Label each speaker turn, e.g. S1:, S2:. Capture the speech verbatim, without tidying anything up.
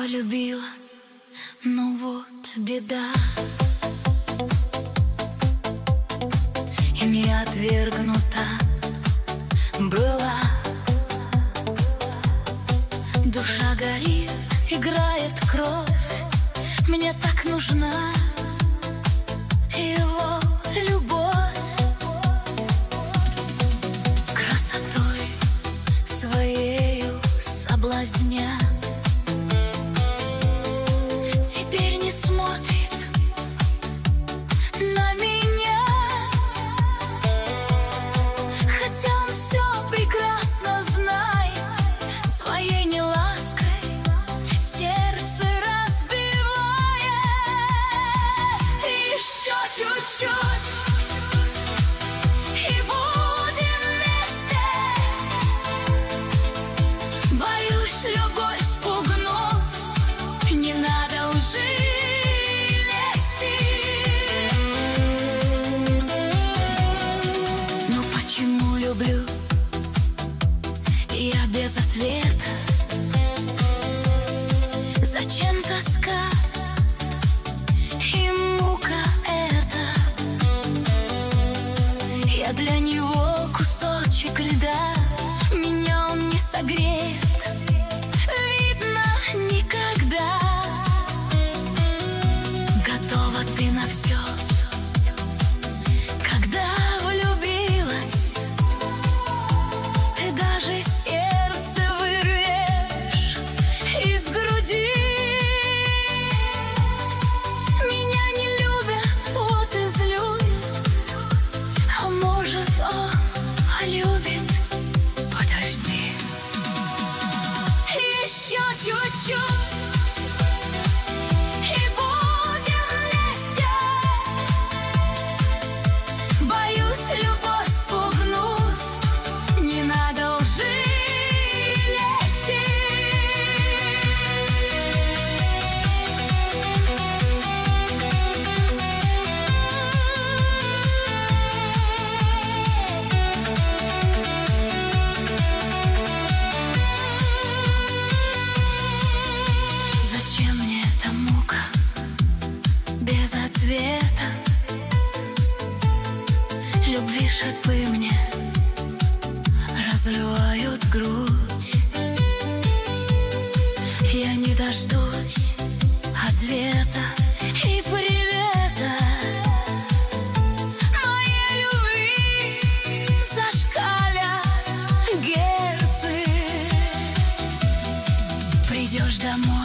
S1: полюбила, ну вот беда. И не отвергнута была. Душа горит, играет кровь, мне так нужна его любовь. Красотой своею соблазня, теперь не смотрит на меня, хотя он все прекрасно знает, своей нелаской сердце разбивает. Еще чуть-чуть и будем вместе. Боюсь любовь спугнуть, не надо лжи лести. Но почему люблю я без ответа? Зачем тоска и мука эта? Я для него кусочек льда, меня он не согреет, видно, никогда. Готова ты на все, когда влюбилась, ты даже сердце вырвешь из груди. Меня не любят, вот и злюсь. А может, он любит? Подожди. Еще чуть-чуть и будем вместе. Боюсь любовь спугнуть, не надо лжи лести. Зачем мне эта мука без ответа? Любви шипы мне разрывают грудь. Я не дождусь ответа и привета. Моей любви зашкалят герцы. Придешь домой,